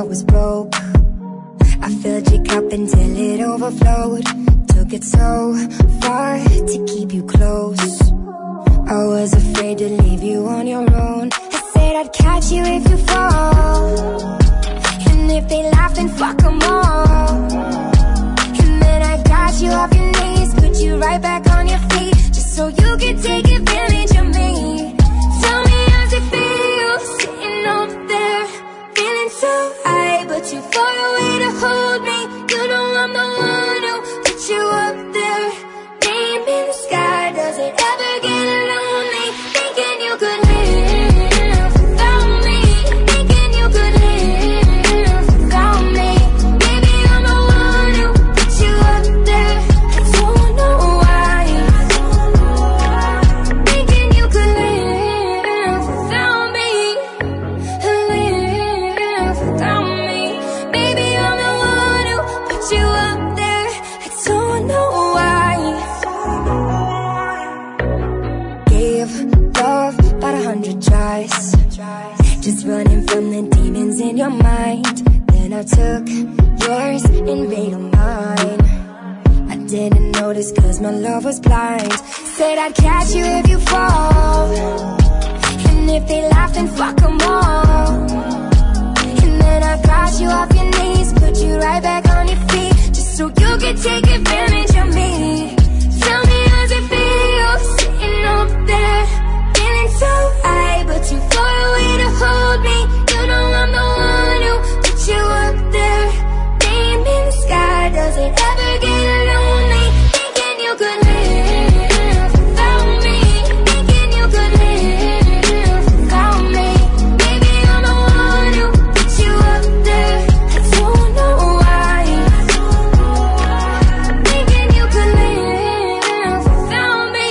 was broke. I filled your cup until it overflowed. Took it so far to keep you close. I was afraid to leave you on your own. I said I'd catch you if you fall, and if they laugh then fuck them all. And then I got you off your knees, put you right back on your feet, just so you could take advantage of me. Tell me how's it feel, sitting up there, feeling so high, but too far away to hold me. You know I'm the one who put you up there, name in the sky. Does it ever get lonely, thinking you could live without me, thinking you could live without me? Baby, I'm the one who put you up there. I don't know why, thinking you could live without me, live without me. Baby, I'm the one who put you up there. I don't know why. Gave love about 100 tries, just running from the demons in your mind. Then I took yours and made them mine. I didn't notice cause my love was blind. Said I'd catch you if you fall, and if they laugh then fuck them all. And then I got you off your knees, put you right back on your feet, just so you could take advantage of me. Tell me how's it feel, sitting up there, feeling so high, but too far away to hold me. You know I'm the one who put you up there, name in the sky. Does it ever get lonely, thinking you could live without me, thinking you could live without me? Baby, I'm the one who put you up there. I don't know why, thinking you could live without me,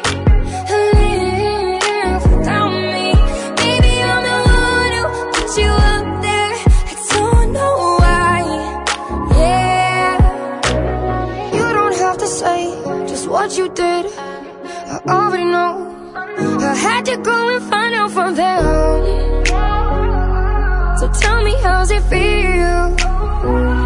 live without me. Baby, I'm the one who put you up there. I don't know why, yeah. You don't have to say just what you did, I already know. I had to go and find out from them. So tell me how's it feel,